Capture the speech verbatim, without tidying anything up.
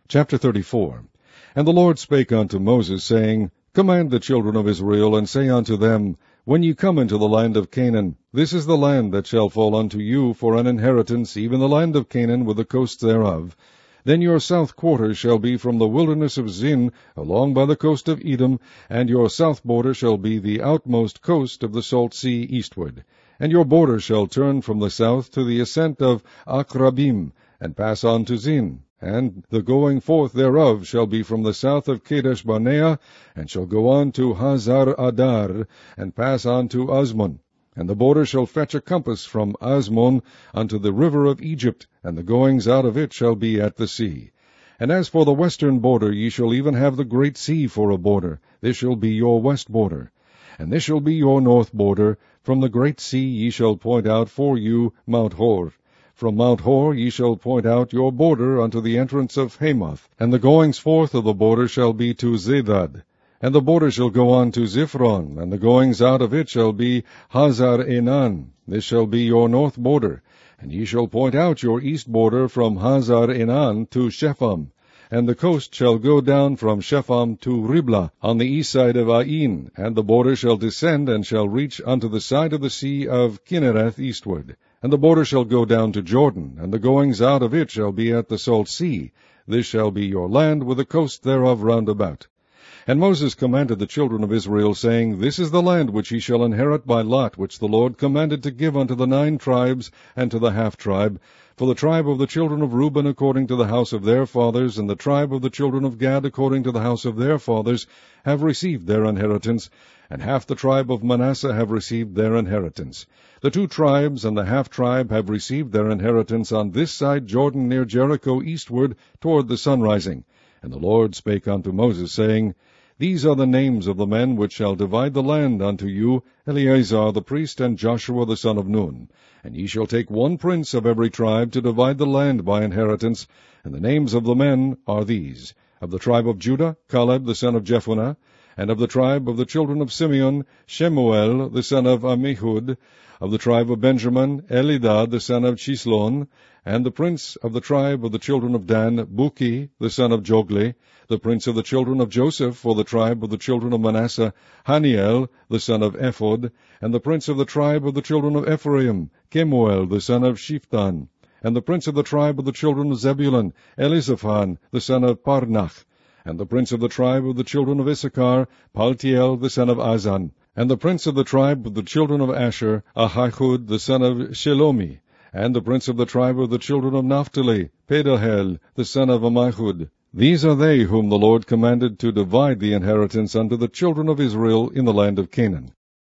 Chapter thirty-four. And the Lord spake unto Moses, saying, Command the children of Israel, and say unto them, When ye come into the land of Canaan, this is the land that shall fall unto you for an inheritance, even the land of Canaan with the coasts thereof. Then your south quarter shall be from the wilderness of Zin, along by the coast of Edom, and your south border shall be the outmost coast of the salt sea eastward. And your border shall turn from the south to the ascent of Akrabim, and pass on to Zin. And the going forth thereof shall be from the south of Kadesh Barnea, and shall go on to Hazar Adar, and pass on to Azmon. And the border shall fetch a compass from Azmon unto the river of Egypt, and the goings out of it shall be at the sea. And as for the western border, ye shall even have the great sea for a border. This shall be your west border. And this shall be your north border. From the great sea ye shall point out for you Mount Hor. From Mount Hor ye shall point out your border unto the entrance of Hamath. And the goings forth of the border shall be to Zedad. And the border shall go on to Ziphron, and the goings out of it shall be Hazar Enan. This shall be your north border. And ye shall point out your east border from Hazar Enan to Shepham. And the coast shall go down from Shepham to Riblah, on the east side of Ain. And the border shall descend, and shall reach unto the side of the sea of Kinnereth eastward. And the border shall go down to Jordan, and the goings out of it shall be at the salt sea. This shall be your land, with the coast thereof round about. And Moses commanded the children of Israel, saying, This is the land which ye shall inherit by lot, which the Lord commanded to give unto the nine tribes, and to the half-tribe, for the tribe of the children of Reuben according to the house of their fathers, and the tribe of the children of Gad according to the house of their fathers, have received their inheritance, and half the tribe of Manasseh have received their inheritance. The two tribes and the half-tribe have received their inheritance on this side Jordan near Jericho eastward toward the sunrising. And the Lord spake unto Moses, saying, These are the names of the men which shall divide the land unto you, Eleazar the priest, and Joshua the son of Nun. And ye shall take one prince of every tribe to divide the land by inheritance. And the names of the men are these: of the tribe of Judah, Caleb the son of Jephunneh; and of the tribe of the children of Simeon, Shemuel the son of Ammihud; of the tribe of Benjamin, Elidad the son of Chislon; and the prince of the tribe of the children of Dan, Buki the son of Jogli; the prince of the children of Joseph for the tribe of the children of Manasseh, Haniel the son of Ephod; and the prince of the tribe of the children of Ephraim, Kemuel the son of Shiptan; and the prince of the tribe of the children of Zebulun, Elizaphan the son of Parnach; and the prince of the tribe of the children of Issachar, Paltiel the son of Azan; and the prince of the tribe of the children of Asher, Ahihud the son of Shelomi; and the prince of the tribe of the children of Naphtali, Pedahel the son of Ammihud. These are they whom the Lord commanded to divide the inheritance unto the children of Israel in the land of Canaan.